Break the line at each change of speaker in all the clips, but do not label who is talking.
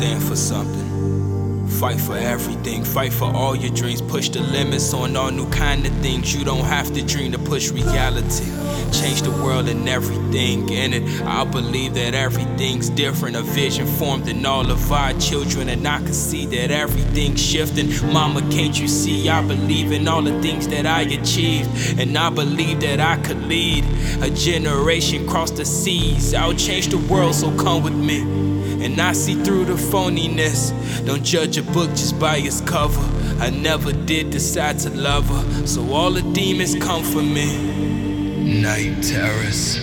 stand for something. Fight for everything, fight for all your dreams. Push the limits on all new kind of things. You don't have to dream to push reality. Change the world and everything in it. I believe that everything's different. A vision formed in all of our children, and I can see that everything's shifting. Mama, can't you see? I believe in all the things that I achieved, and I believe that I could lead a generation cross the seas. I'll change the world, so come with me. And I see through the phoniness. Don't judge a book just by its cover. I never did decide to love her, so all the demons come for me. Night terrors.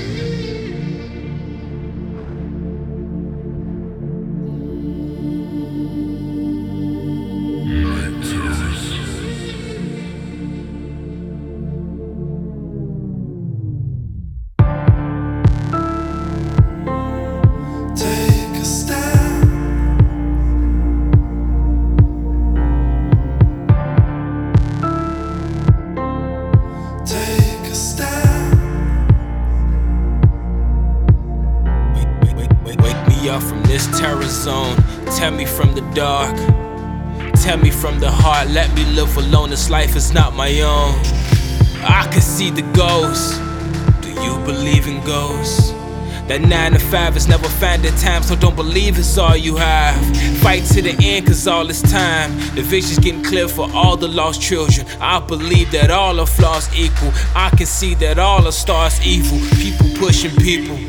Up from this terror zone, tell me from the dark, tell me from the heart. Let me live alone, this life is not my own. I can see the ghosts. Do you believe in ghosts? That 9 to 5 is never found at time, so don't believe it's all you have. Fight to the end, cause all is time. The vision's getting clear for all the lost children. I believe that all are flaws equal. I can see that all are stars evil. People pushing people.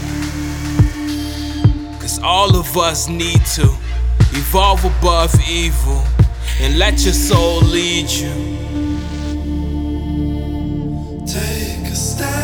All of us need to evolve above evil and let your soul lead you.
Take a step.